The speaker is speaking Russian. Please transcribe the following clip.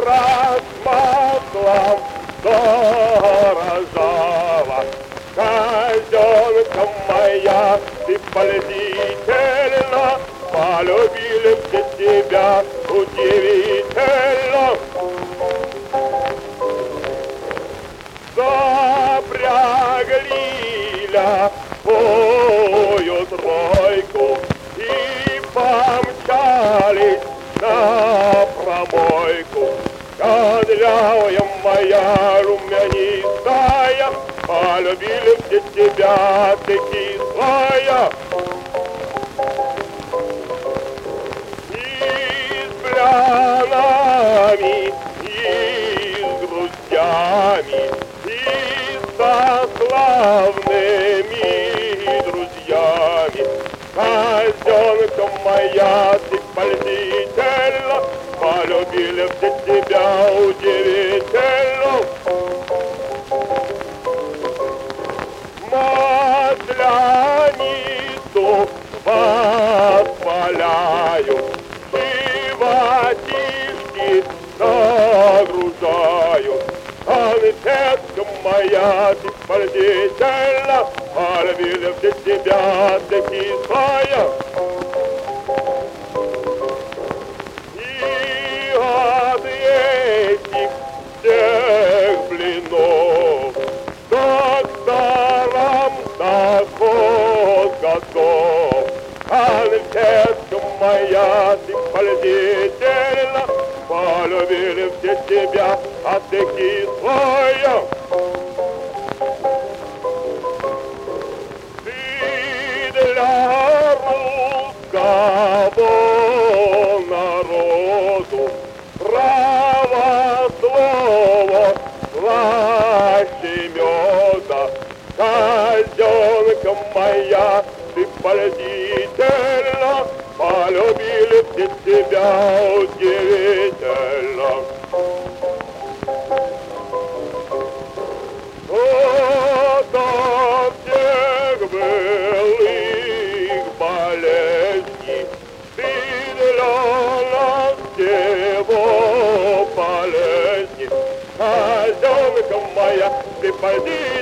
размахла дорожала. Казенка моя, ты пользительна, полюбили все тебя удивительно. Запрягли ляпую тройку и помчались на промойку. Кудрявая моя румянистая, полюбили все тебя, ты кислая. И с плянами, и с грустями, и со славными друзьями. Казенка моя, ты пользительна, полюбили все тебя удивительно. Масляницу воспаляю, животишки нагружаю. Конфетка моя, ты пользительна, полюбили все тебя, ты кислая. И от этих всех блинов докторам доход готов. Конфетка моя, ты пользительна, полюбили все тебя, а ты кислая. Ты для русского народу право слово слаще меда. Казенка моя, ты пользительна, полюбили все тебя удивительно. Ото всех былых болезней ты для нас всего полезней. Казенка моя, ты пойди